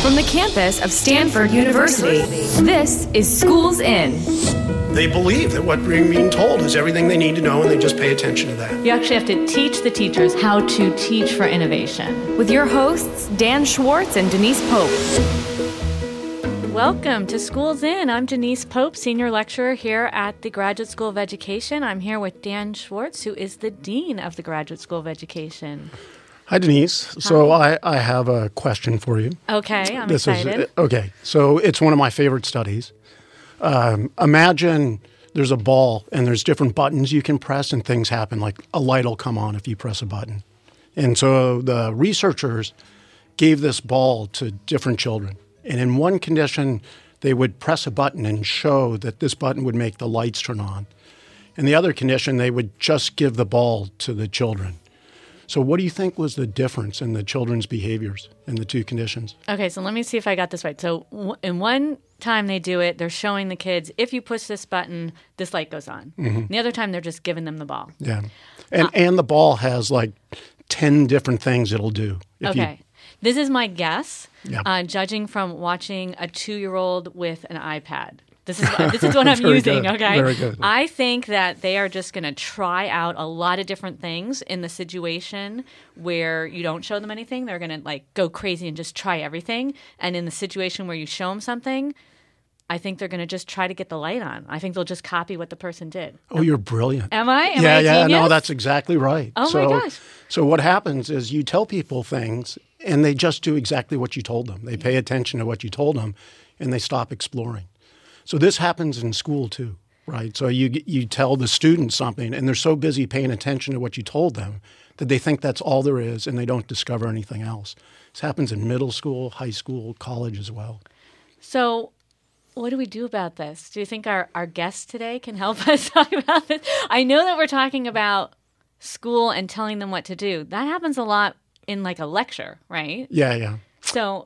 From the campus of Stanford University, this is Schools In. They believe that what we're being told is everything they need to know, and they just pay attention to that. You actually have to teach the teachers how to teach for innovation. With your hosts, Dan Schwartz and Denise Pope. Welcome to Schools In. I'm Denise Pope, Senior Lecturer here at the Graduate School of Education. I'm here with Dan Schwartz, who is the Dean of the Graduate School of Education. Hi, Denise. Hi. So I have a question for you. Okay, I'm excited. So it's one of my favorite studies. Imagine there's a ball and there's different buttons you can press and things happen, like a light will come on if you press a button. And so the researchers gave this ball to different children. And in one condition, they would press a button and show that this button would make the lights turn on. In the other condition, they would just give the ball to the children. So what do you think was the difference in the children's behaviors in the two conditions? Okay, so let me see if I got this right. So in one time they do it, they're showing the kids, if you push this button, this light goes on. Mm-hmm. The other time, they're just giving them the ball. Yeah. And the ball has like 10 different things it'll do. This is my guess, Yeah. Judging from watching a 2-year-old with an iPad. This is what I'm using, good. okay? Very good. I think that they are just going to try out a lot of different things in the situation where you don't show them anything. They're going to go crazy and just try everything. And in the situation where you show them something, I think they're going to just try to get the light on. I think they'll just copy what the person did. Oh, you're brilliant. Am I? Am I yeah, a genius? no, that's exactly right. Oh, my gosh. So what happens is you tell people things, and they just do exactly what you told them. They pay attention to what you told them, and they stop exploring. So this happens in school too, right? So you tell the students something, and they're so busy paying attention to what you told them that they think that's all there is, and they don't discover anything else. This happens in middle school, high school, college as well. So what do we do about this? Do you think our guest today can help us talk about this? I know that we're talking about school and telling them what to do. That happens a lot in a lecture, right? Yeah. So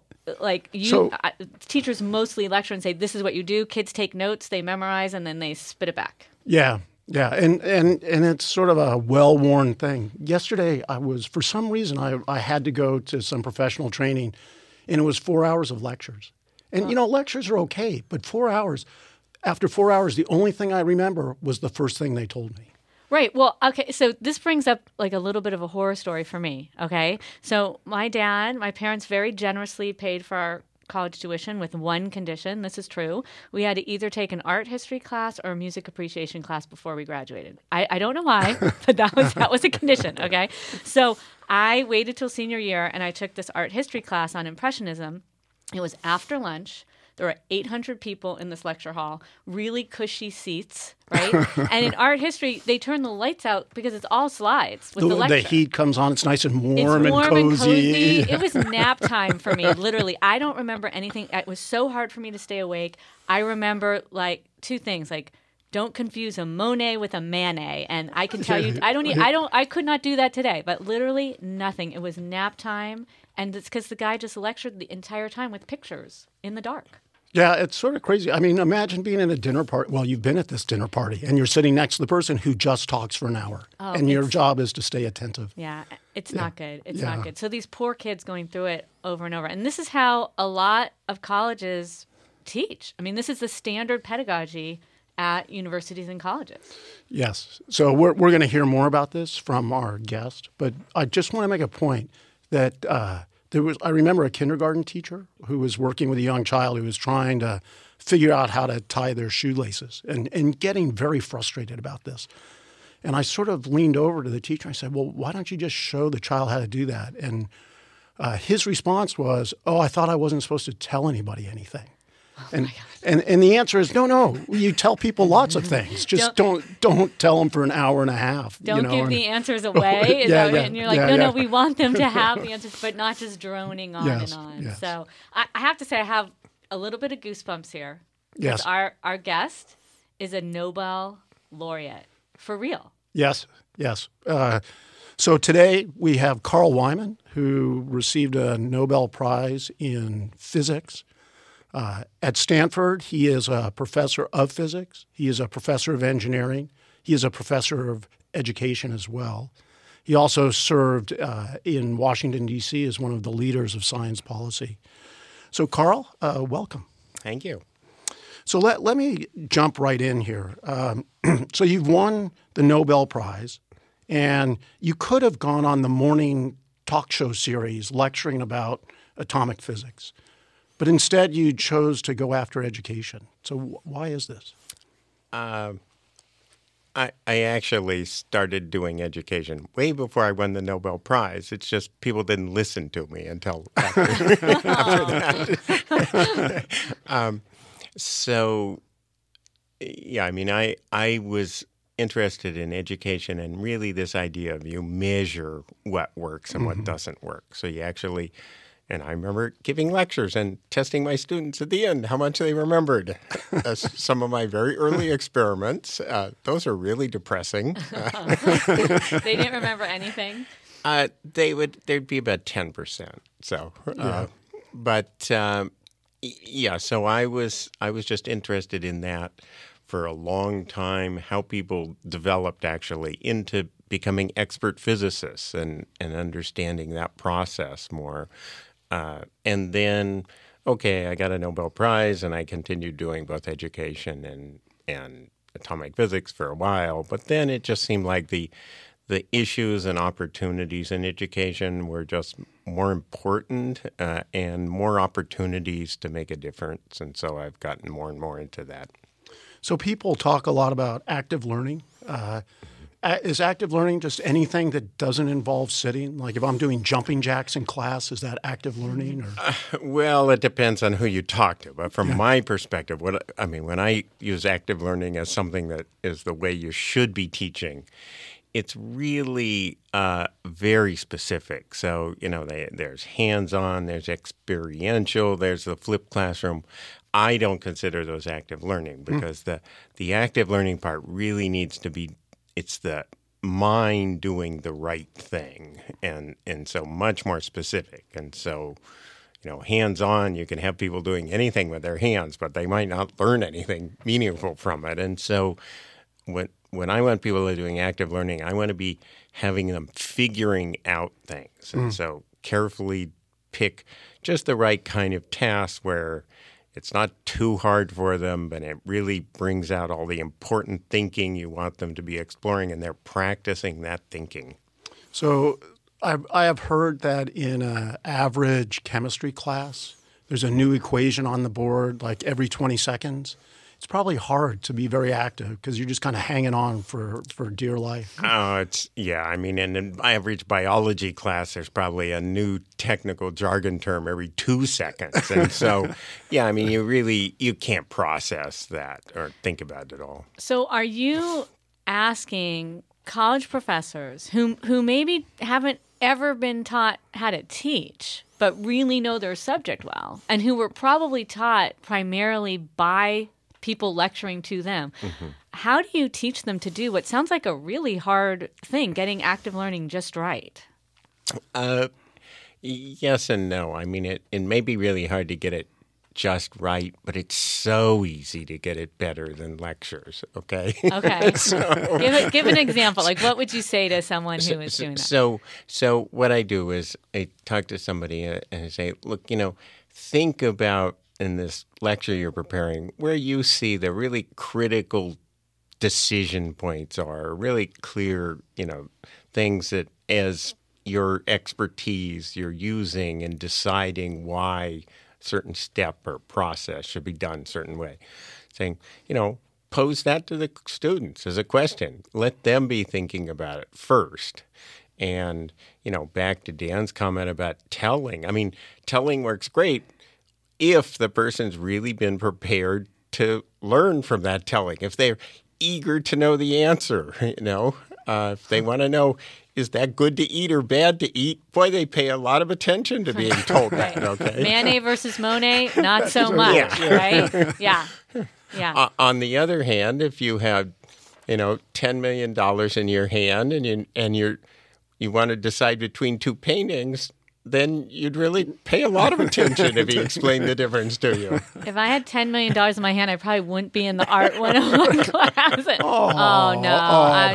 teachers mostly lecture and say, this is what you do. Kids take notes, they memorize, and then they spit it back. Yeah. And it's sort of a well-worn thing. Yesterday, for some reason, I had to go to some professional training, and it was 4 hours of lectures. And, lectures are okay, but 4 hours, after 4 hours, the only thing I remember was the first thing they told me. Right. Well, okay. So this brings up a little bit of a horror story for me. Okay. So my parents very generously paid for our college tuition with one condition. This is true. We had to either take an art history class or a music appreciation class before we graduated. I don't know why, but that was a condition. Okay. So I waited till senior year and I took this art history class on Impressionism. It was after lunch. There were 800 people in this lecture hall, really cushy seats, right? And in art history, they turn the lights out because it's all slides with the lecture. The heat comes on. It's nice and warm and cozy. It was nap time for me, literally. I don't remember anything. It was so hard for me to stay awake. I remember two things, don't confuse a Monet with a Manet. And I can tell you, I could not do that today, but literally nothing. It was nap time. And it's because the guy just lectured the entire time with pictures in the dark. Yeah, it's sort of crazy. I mean, imagine being in a dinner party. Well, you've been at this dinner party, and you're sitting next to the person who just talks for an hour. And your job is to stay attentive. Yeah, it's not good. It's not good. So these poor kids going through it over and over. And this is how a lot of colleges teach. I mean, this is the standard pedagogy at universities and colleges. Yes. So we're going to hear more about this from our guest. But I just want to make a point that I remember a kindergarten teacher who was working with a young child who was trying to figure out how to tie their shoelaces and getting very frustrated about this. And I sort of leaned over to the teacher and I said, well, why don't you just show the child how to do that? And his response was, I thought I wasn't supposed to tell anybody anything. And the answer is no. You tell people lots of things. Just don't tell them for an hour and a half. Don't give the answers away. And you're no, we want them to have the answers, but not just droning on and on. Yes. So I have to say I have a little bit of goosebumps here. Yes. Our guest is a Nobel laureate. For real. Yes. So today we have Carl Wieman, who received a Nobel Prize in physics. At Stanford, he is a professor of physics. He is a professor of engineering. He is a professor of education as well. He also served in Washington, D.C. as one of the leaders of science policy. So, Carl, welcome. Thank you. So let me jump right in here. So you've won the Nobel Prize, and you could have gone on the morning talk show series lecturing about atomic physics, but instead you chose to go after education. So why is this? I actually started doing education way before I won the Nobel Prize. It's just people didn't listen to me until after that. So, yeah, I mean, I was interested in education and really this idea of you measure what works and what doesn't work. So you actually, and I remember giving lectures and testing my students at the end how much they remembered. Some of my very early experiments, those are really depressing. They didn't remember anything? There'd be about 10%. So, yeah, so I was just interested in that for a long time, how people developed actually into becoming expert physicists and understanding that process more. And then, okay, I got a Nobel Prize and I continued doing both education and atomic physics for a while. But then it just seemed like the issues and opportunities in education were just more important and more opportunities to make a difference. And so I've gotten more and more into that. So people talk a lot about active learning. Is active learning just anything that doesn't involve sitting? Like if I'm doing jumping jacks in class, is that active learning? Or? Well, it depends on who you talk to. But from my perspective, when I use active learning as something that is the way you should be teaching, it's really very specific. So, there's hands-on, there's experiential, there's the flipped classroom. I don't consider those active learning because the active learning part really needs to be, it's the mind doing the right thing and so much more specific. And so, hands-on, you can have people doing anything with their hands, but they might not learn anything meaningful from it. And so when I want people to doing active learning, I want to be having them figuring out things. And so carefully pick just the right kind of task where it's not too hard for them, but it really brings out all the important thinking you want them to be exploring, and they're practicing that thinking. So I have heard that in an average chemistry class, there's a new equation on the board like every 20 seconds. It's probably hard to be very active because you're just kind of hanging on for dear life. Oh, in an average biology class, there's probably a new technical jargon term every 2 seconds. And so, you can't process that or think about it at all. So are you asking college professors who maybe haven't ever been taught how to teach, but really know their subject well, and who were probably taught primarily by people lecturing to them. How do you teach them to do what sounds like a really hard thing, getting active learning just right? Yes and no. I mean, it may be really hard to get it just right, but it's so easy to get it better than lectures, okay? Okay. Give an example. Like, what would you say to someone who is doing that? So what I do is I talk to somebody and I say, look, think about in this lecture you're preparing where you see the really critical decision points are, really clear, things that as your expertise you're using in deciding why certain step or process should be done a certain way. Saying, pose that to the students as a question. Let them be thinking about it first. And, back to Dan's comment about telling. I mean, telling works great if the person's really been prepared to learn from that telling, if they're eager to know the answer, if they want to know, is that good to eat or bad to eat? Boy, they pay a lot of attention to being told that, okay? Manet versus Monet, not so much, right? Yeah. On the other hand, if you have, $10 million in your hand and you want to decide between two paintings, then you'd really pay a lot of attention if he explained the difference to you. If I had $10 million in my hand, I probably wouldn't be in the Art 101 class. Oh, no. I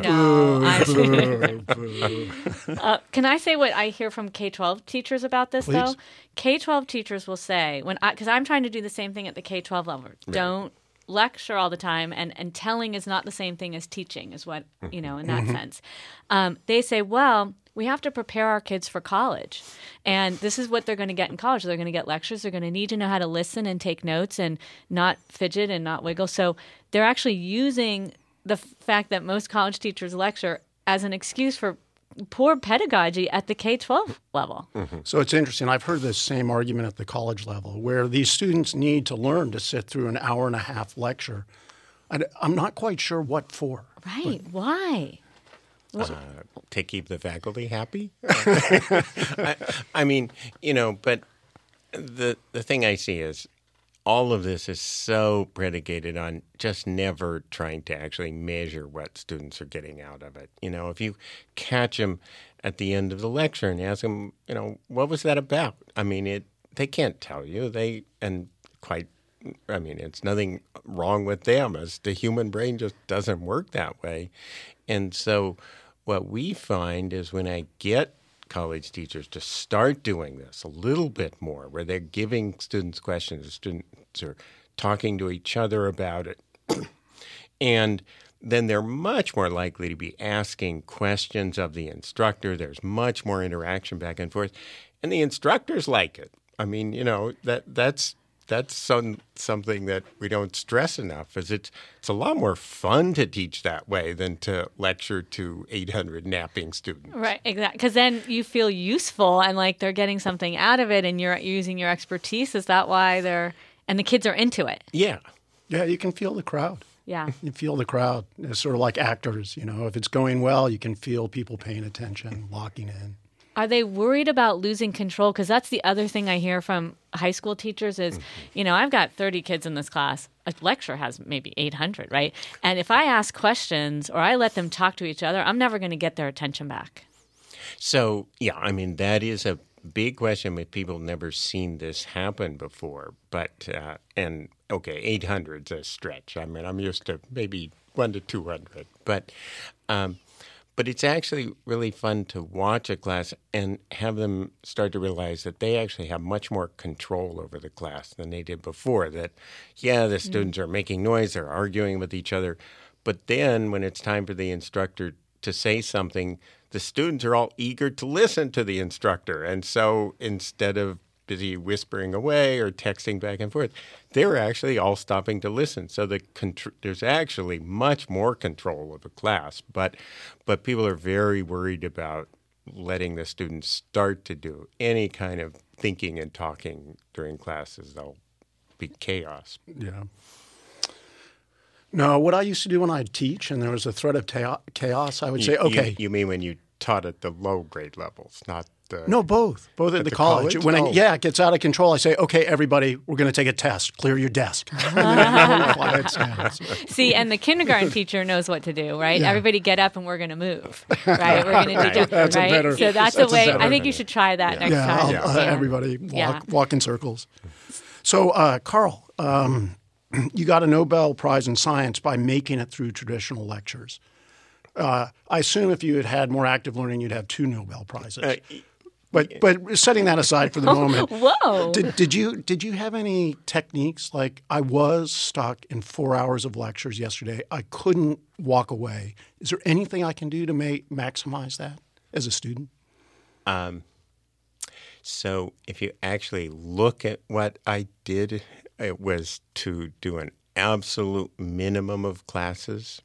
know. Can I say what I hear from K-12 teachers about this, Please. though? K-12 teachers will say, because I'm trying to do the same thing at the K-12 level, don't lecture all the time, and telling is not the same thing as teaching, is what, in that sense. They say, well, we have to prepare our kids for college. And this is what they're going to get in college. They're going to get lectures. They're going to need to know how to listen and take notes and not fidget and not wiggle. So they're actually using the fact that most college teachers lecture as an excuse for poor pedagogy at the K-12 level. So it's interesting. I've heard this same argument at the college level where these students need to learn to sit through an hour and a half lecture. I'm not quite sure what for. Right. Why? To keep the faculty happy? I mean, but the thing I see is all of this is so predicated on just never trying to actually measure what students are getting out of it. If you catch them at the end of the lecture and ask them, what was that about? I mean, they can't tell you. It's nothing wrong with them. The human brain just doesn't work that way. And so what we find is when I get college teachers to start doing this a little bit more, where they're giving students questions, the students are talking to each other about it, and then they're much more likely to be asking questions of the instructor. There's much more interaction back and forth, and the instructors like it. I mean, that's something that we don't stress enough. Is it's a lot more fun to teach that way than to lecture to 800 napping students. Right, exactly. Because then you feel useful and like they're getting something out of it, and you're using your expertise. Is that why and the kids are into it? Yeah. Yeah, you can feel the crowd. Yeah. You feel the crowd. It's sort of like actors. If it's going well, you can feel people paying attention, locking in. Are they worried about losing control? Because that's the other thing I hear from high school teachers is, I've got 30 kids in this class. A lecture has maybe 800, right? And if I ask questions or I let them talk to each other, I'm never going to get their attention back. So, that is a big question. People never seen this happen before. But, 800's a stretch. I'm used to maybe 1 to 200. But it's actually really fun to watch a class and have them start to realize that they actually have much more control over the class than they did before. That, the students are making noise, they're arguing with each other. But then when it's time for the instructor to say something, the students are all eager to listen to the instructor. And so instead of busy whispering away or texting back and forth, they're actually all stopping to listen. So there's actually much more control of the class, but people are very worried about letting the students start to do any kind of thinking and talking during classes. There'll be chaos. Yeah. No, what I used to do when I'd teach and there was a threat of chaos, I would say, okay. You mean when you taught at the low grade levels, not No, both at the college. When it gets out of control, I say, okay, everybody, we're going to take a test. Clear your desk. See, and the kindergarten teacher knows what to do, right? Yeah. Everybody get up and we're going to move, right? We're going to do That's a right? better- So that's a way. I think you should try that next time. Everybody walk in circles. So, Carl, you got a Nobel Prize in Science by making it through traditional lectures. I assume if you had had more active learning, you'd have 2 Nobel Prizes. But setting that aside for the moment, whoa! Did you have any techniques? Like I was stuck in 4 hours of lectures yesterday. I couldn't walk away. Is there anything I can do to maximize that as a student? So if you actually look at what I did, it was to do an absolute minimum of classes.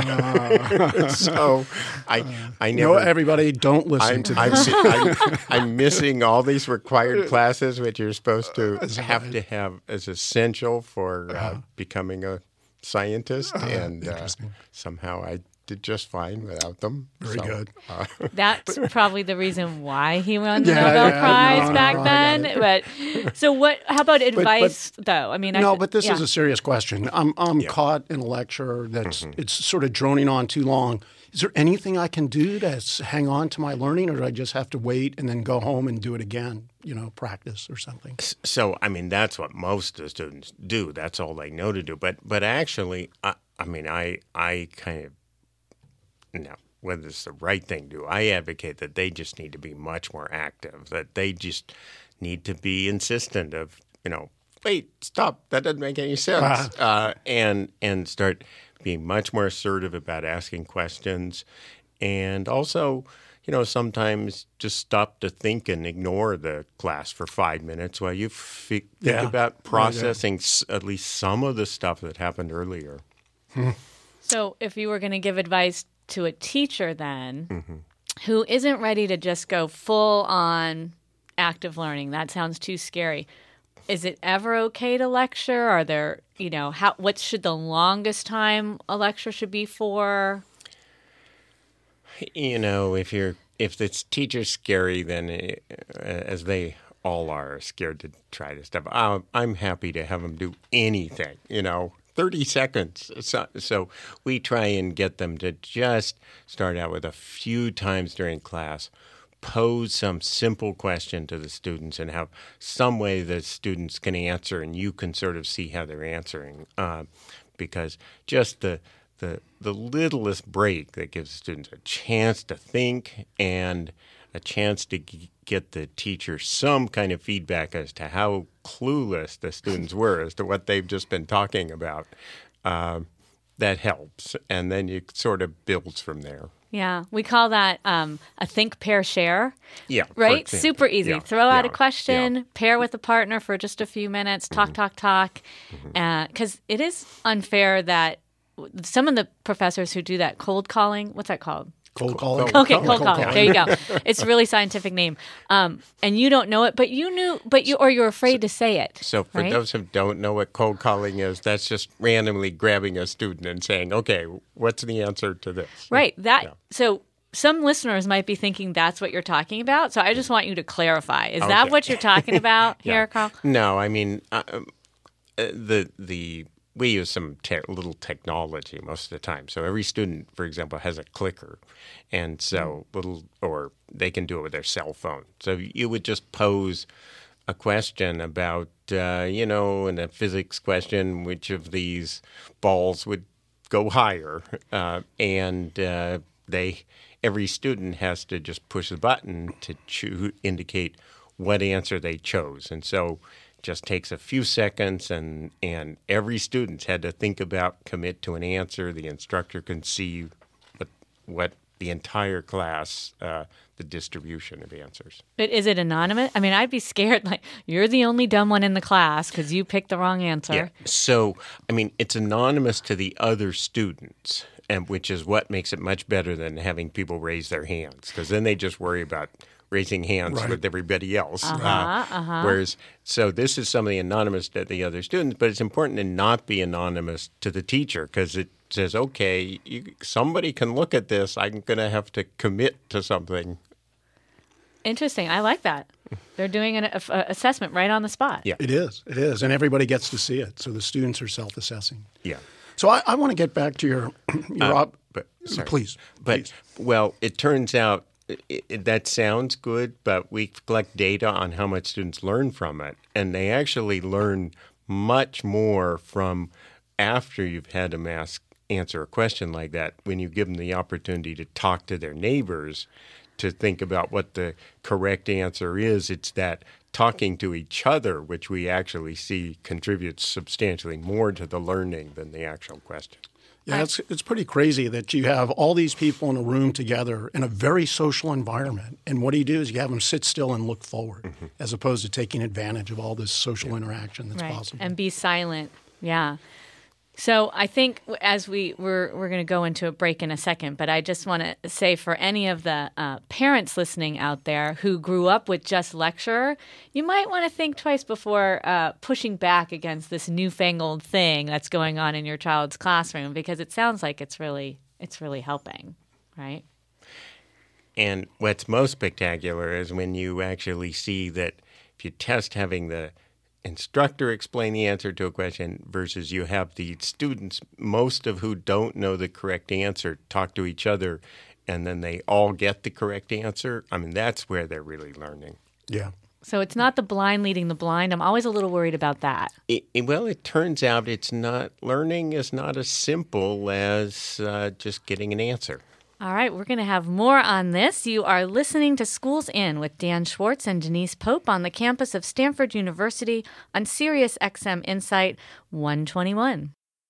So I never. No, everybody, don't listen to this. I'm missing all these required classes, which you're supposed to have as essential for becoming a scientist, and somehow I did just fine without them. Very good. That's probably the reason why he won the Yeah, Nobel yeah, Prize no, back I then. got But so what? How about advice, though? I mean, No, but this yeah. is a serious question. I'm caught in a lecture that's it's sort of droning on too long. Is there anything I can do to hang on to my learning, or do I just have to wait and then go home and do it again? Practice or something. So, I mean, that's what most of the students do. That's all they know to do. But actually, I kind of, whether it's the right thing to do, I advocate that they just need to be much more active, that they just need to be insistent of, wait, stop, that doesn't make any sense, and start being much more assertive about asking questions, and also, sometimes just stop to think and ignore the class for 5 minutes while you think about processing at least some of the stuff that happened earlier. So if you were going to give advice to a teacher then who isn't ready to just go full on active learning, that sounds too scary. Is it ever okay to lecture? Are there, what should the longest time a lecture should be for? If the teacher's scary, then as they all are scared to try this stuff, I'm happy to have them do anything, 30 seconds. So we try and get them to just start out with a few times during class, pose some simple question to the students and have some way that students can answer and you can sort of see how they're answering. Because just the littlest break that gives students a chance to think and a chance to get the teacher some kind of feedback as to how clueless the students were as to what they've just been talking about, that helps. And then it sort of builds from there. Yeah, we call that a think, pair, share. Yeah. Right? Super easy. Yeah. Throw out a question, pair with a partner for just a few minutes, talk. Because it is unfair that some of the professors who do that cold calling, what's that called? Cold calling. Okay, cold calling. There you go. It's a really scientific name. And you don't know it, but you're afraid to say it. So for those who don't know what cold calling is, that's just randomly grabbing a student and saying, okay, what's the answer to this? Right. So some listeners might be thinking that's what you're talking about. So I just want you to clarify. Is that what you're talking about here, Carl? No, I mean, we use some little technology most of the time. So every student, for example, has a clicker, and so or they can do it with their cell phone. So you would just pose a question about, in a physics question, which of these balls would go higher, and every student has to just push the button to indicate what answer they chose, and so. Just takes a few seconds, and every student had to think about, commit to an answer. The instructor can see what the entire class, the distribution of answers. But is it anonymous? I mean, I'd be scared, like, you're the only dumb one in the class because you picked the wrong answer. Yeah. So, I mean, it's anonymous to the other students, and which is what makes it much better than having people raise their hands, because then they just worry about raising hands with everybody else. Whereas, so this is something anonymous to the other students, but it's important to not be anonymous to the teacher because it says, okay, somebody can look at this. I'm going to have to commit to something. Interesting. I like that. They're doing an assessment right on the spot. Yeah, It is. And everybody gets to see it. So the students are self-assessing. Yeah. So I want to get back to your please. Well, it turns out that sounds good, but we collect data on how much students learn from it, and they actually learn much more from after you've had them answer a question like that when you give them the opportunity to talk to their neighbors to think about what the correct answer is. It's that talking to each other, which we actually see contributes substantially more to the learning than the actual question. Yeah, it's pretty crazy that you have all these people in a room together in a very social environment. And what you do is you have them sit still and look forward as opposed to taking advantage of all this social interaction that's possible. And be silent. Yeah. So I think as we're going to go into a break in a second, but I just want to say for any of the parents listening out there who grew up with just lecture, you might want to think twice before pushing back against this newfangled thing that's going on in your child's classroom because it sounds like it's really it's really helping, right? And what's most spectacular is when you actually see that if you test having the instructor explain the answer to a question versus you have the students, most of who don't know the correct answer, talk to each other, and then they all get the correct answer. I mean, that's where they're really learning. Yeah. So it's not the blind leading the blind. I'm always a little worried about that. Well, it turns out learning is not as simple as just getting an answer. All right, we're going to have more on this. You are listening to Schools In with Dan Schwartz and Denise Pope on the campus of Stanford University on Sirius XM Insight 121.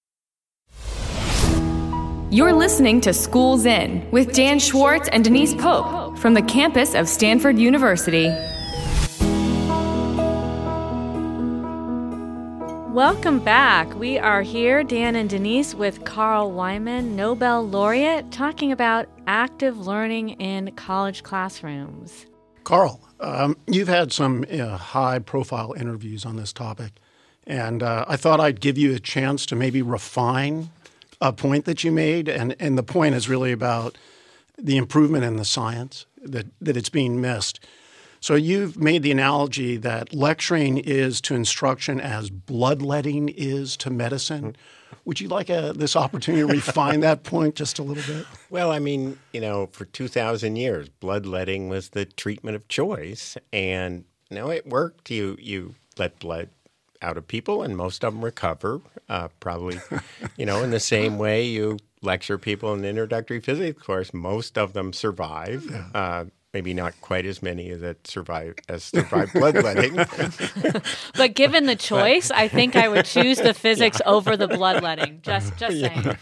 You're listening to Schools In with Dan Schwartz and Denise Pope from the campus of Stanford University. Welcome back. We are here, Dan and Denise, with Carl Wieman, Nobel laureate, talking about active learning in college classrooms. Carl, you've had some high-profile interviews on this topic, and I thought I'd give you a chance to maybe refine a point that you made, and the point is really about the improvement in the science, that it's being missed. So you've made the analogy that lecturing is to instruction as bloodletting is to medicine. Would you like this opportunity to refine that point just a little bit? Well, I mean, for 2,000 years, bloodletting was the treatment of choice, and it worked. You let blood out of people, and most of them recover, probably, in the same way you lecture people in the introductory physics course, most of them survive. Yeah. Maybe not quite as many as survive bloodletting. But given the choice, I think I would choose the physics over the bloodletting. Just saying.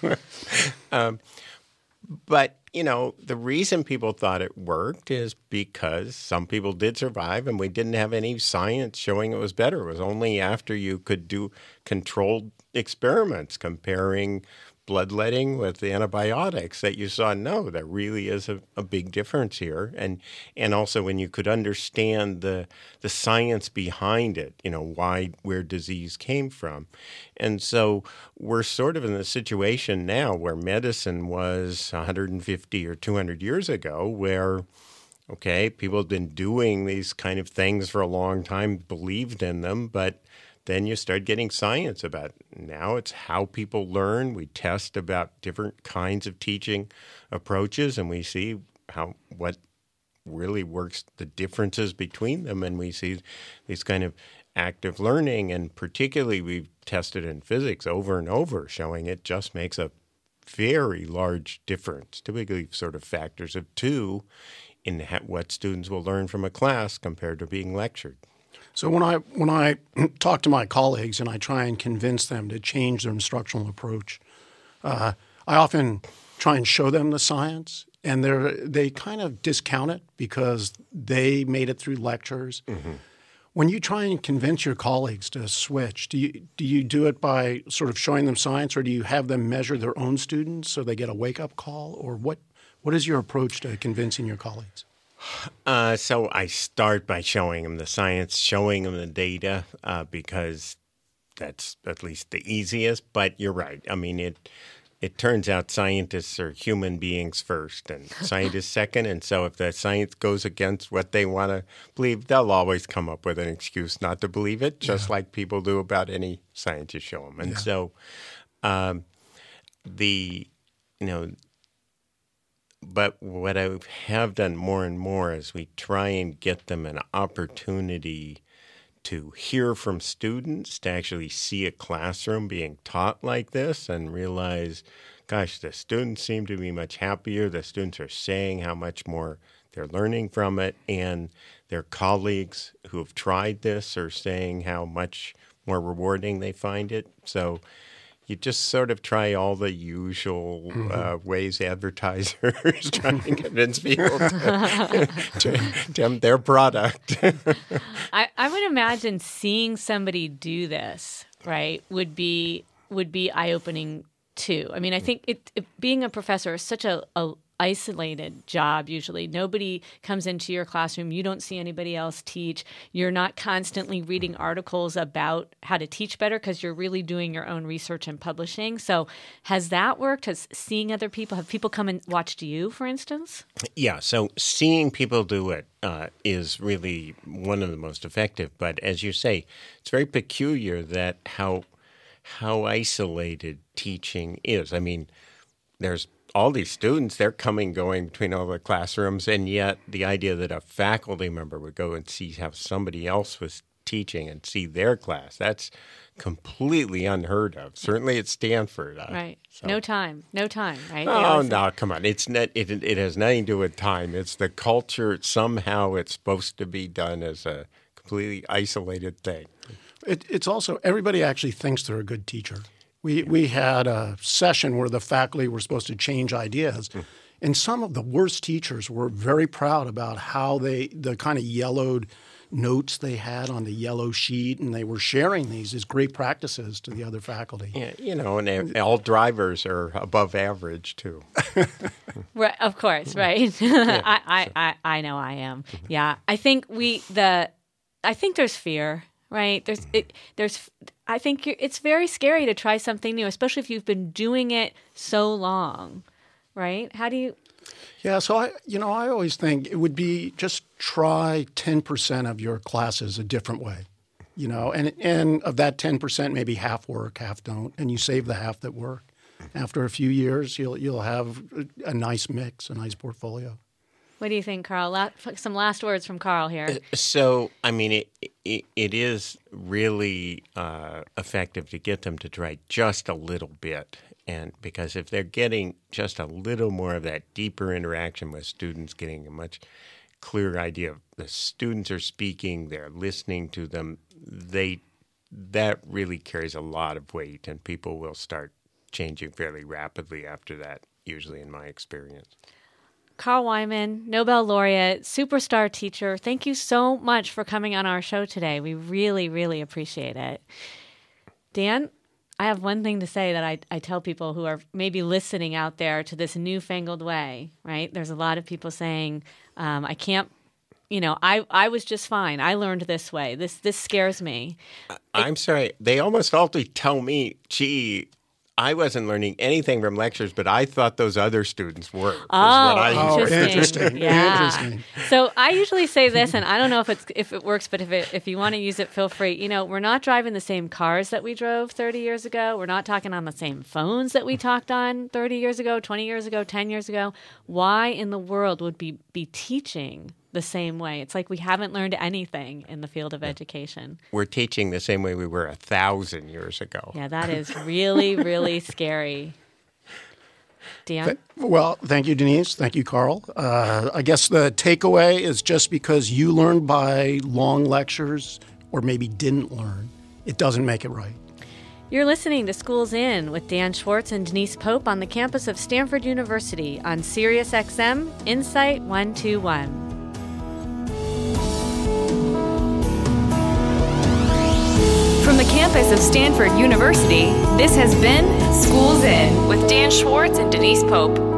But, the reason people thought it worked is because some people did survive and we didn't have any science showing it was better. It was only after you could do controlled experiments comparing bloodletting with the antibiotics that you saw, no, there really is a big difference here. And also when you could understand the science behind it, where disease came from. And so we're sort of in the situation now where medicine was 150 or 200 years ago where, okay, people have been doing these kind of things for a long time, believed in them, but then you start getting science about it. Now it's how people learn. We test about different kinds of teaching approaches, and we see what really works, the differences between them, and we see these kind of active learning, and particularly we've tested in physics over and over, showing it just makes a very large difference, typically sort of factors of 2 in what students will learn from a class compared to being lectured. So when I talk to my colleagues and I try and convince them to change their instructional approach, I often try and show them the science, and they kind of discount it because they made it through lectures. Mm-hmm. When you try and convince your colleagues to switch, do you do it by sort of showing them science, or do you have them measure their own students so they get a wake-up call, or what is your approach to convincing your colleagues? So I start by showing them the science, showing them the data, because that's at least the easiest. But you're right. I mean, it turns out scientists are human beings first and scientists second. And so if the science goes against what they want to believe, they'll always come up with an excuse not to believe it, just like people do about any science you show them. And so but what I have done more and more is we try and get them an opportunity to hear from students, to actually see a classroom being taught like this and realize, gosh, the students seem to be much happier. The students are saying how much more they're learning from it, and their colleagues who have tried this are saying how much more rewarding they find it. So you just sort of try all the usual ways advertisers try and convince people to tempt their product. I would imagine seeing somebody do this, right, would be eye-opening too. I mean, I think being a professor is such a isolated job usually. Nobody comes into your classroom. You don't see anybody else teach. You're not constantly reading articles about how to teach better because you're really doing your own research and publishing. So has that worked? Has seeing other people, have people come and watched you, for instance? Yeah, so seeing people do it is really one of the most effective. But as you say, it's very peculiar that how isolated teaching is. I mean, there's all these students, they're going between all the classrooms, and yet the idea that a faculty member would go and see how somebody else was teaching and see their class, that's completely unheard of. Certainly at Stanford. Right. So. No time, right? Oh, no, come on. It's not. It has nothing to do with time. It's the culture. Somehow it's supposed to be done as a completely isolated thing. It's also, everybody actually thinks they're a good teacher. We had a session where the faculty were supposed to change ideas, and some of the worst teachers were very proud about how the kind of yellowed notes they had on the yellow sheet, and they were sharing these as great practices to the other faculty. Yeah, and all drivers are above average too. Right, of course, right. Yeah, I know I am. Yeah, I think there's fear. Right. I think it's very scary to try something new, especially if you've been doing it so long. Right. How do you? Yeah. So I always think it would be just try 10% of your classes a different way, and of that 10%, maybe half work, half don't. And you save the half that work. After a few years, you'll have a nice mix, a nice portfolio. What do you think, Carl? Some last words from Carl here. So, I mean, it is really effective to get them to try just a little bit. And because if they're getting just a little more of that deeper interaction with students, getting a much clearer idea of the students are speaking, they're listening to them, that really carries a lot of weight, and people will start changing fairly rapidly after that, usually in my experience. Carl Wieman, Nobel laureate, superstar teacher, thank you so much for coming on our show today. We really, really appreciate it. Dan, I have one thing to say that I tell people who are maybe listening out there to this newfangled way, right? There's a lot of people saying, I can't, I was just fine. I learned this way. This scares me. I'm sorry. They almost always tell me, gee, I wasn't learning anything from lectures, but I thought those other students were. Interesting. Yeah. Interesting. So I usually say this, and I don't know if it works, but if you want to use it, feel free. We're not driving the same cars that we drove 30 years ago. We're not talking on the same phones that we talked on 30 years ago, 20 years ago, 10 years ago. Why in the world would we be teaching the same way? It's like we haven't learned anything in the field of education. We're teaching the same way we were 1,000 years ago. Yeah, that is really, really scary. Dan? Well, thank you, Denise. Thank you, Carl. I guess the takeaway is just because you learned by long lectures or maybe didn't learn, it doesn't make it right. You're listening to Schools In with Dan Schwartz and Denise Pope on the campus of Stanford University on Sirius XM Insight 121. From the campus of Stanford University, this has been Schools In with Dan Schwartz and Denise Pope.